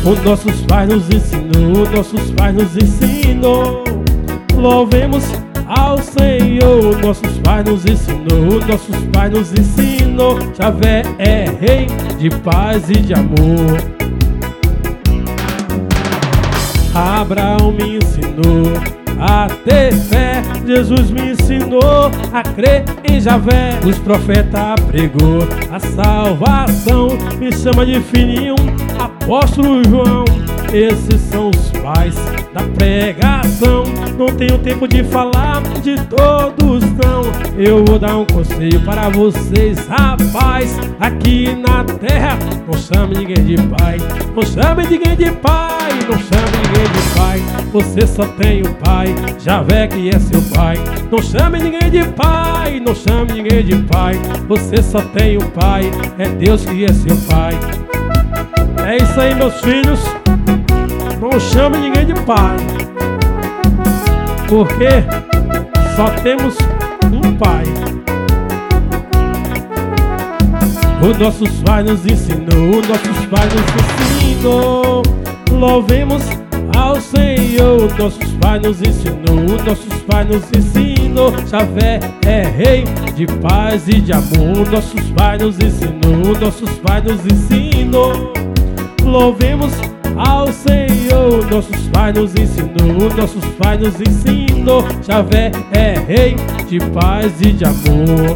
Os nossos pais nos ensinou, nossos pais nos ensinou. Louvemos ao Senhor. Nossos pais nos ensinou, nossos pais nos ensinou. Javé é rei de paz e de amor. Abraão me ensinou a ter fé, Jesus me ensinou a crer em Javé. Os profetas pregou a salvação, me chama de filhinho, apóstolo João. Esses são os pais da pregação. Não tenho tempo de falar de todos não. Eu vou dar um conselho para vocês, rapaz. Aqui na terra não chame ninguém de pai, não chame ninguém de pai, não chame ninguém de pai. Você só tem um pai, Javé que é seu pai. Não chame ninguém de pai, não chame ninguém de pai. Você só tem um pai, é Deus que é seu pai. É isso aí, meus filhos. Não chame ninguém de pai, porque só temos um pai. Os nossos pais nos ensinou, nossos pais nos ensinou. Louvemos ao Senhor. Nossos pais nos ensinou, nossos pais nos ensinou. Javé é rei de paz e de amor. Nossos pais nos ensinou, nossos pais nos ensinou. Louvemos ao Senhor. Nossos pais nos ensinou, nossos pais nos ensinou. Javé é rei de paz e de amor.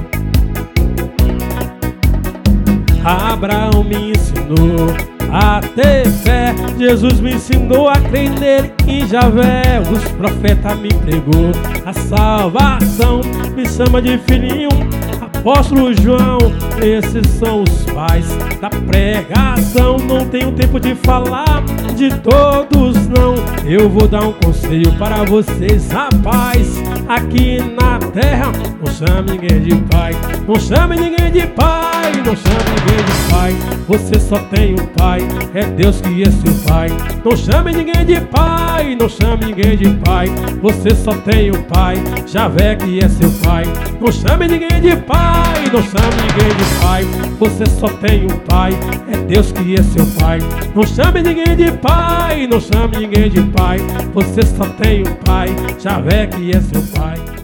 Abraão me ensinou a ter fé, Jesus me ensinou a crer nele em Javé. Os profetas me pregou a salvação, me chama de filhinho, apóstolo João. Esses são os pais da pregação. Não tenho tempo de falar de todos não. Eu vou dar um conselho para vocês, rapaz. Aqui na terra não chame ninguém de pai, não chame ninguém de pai, não chame ninguém de pai. Você só tem um pai, é Deus que é seu pai. Não chame ninguém de pai, não chame ninguém de pai. Você só tem um pai, Javé que é seu pai. Não chame ninguém de pai, não chame ninguém de pai. Você só tem um pai, é Deus que é seu pai. Não chame ninguém de pai, não chame ninguém de pai. Você só tem um pai, Javé que é seu pai.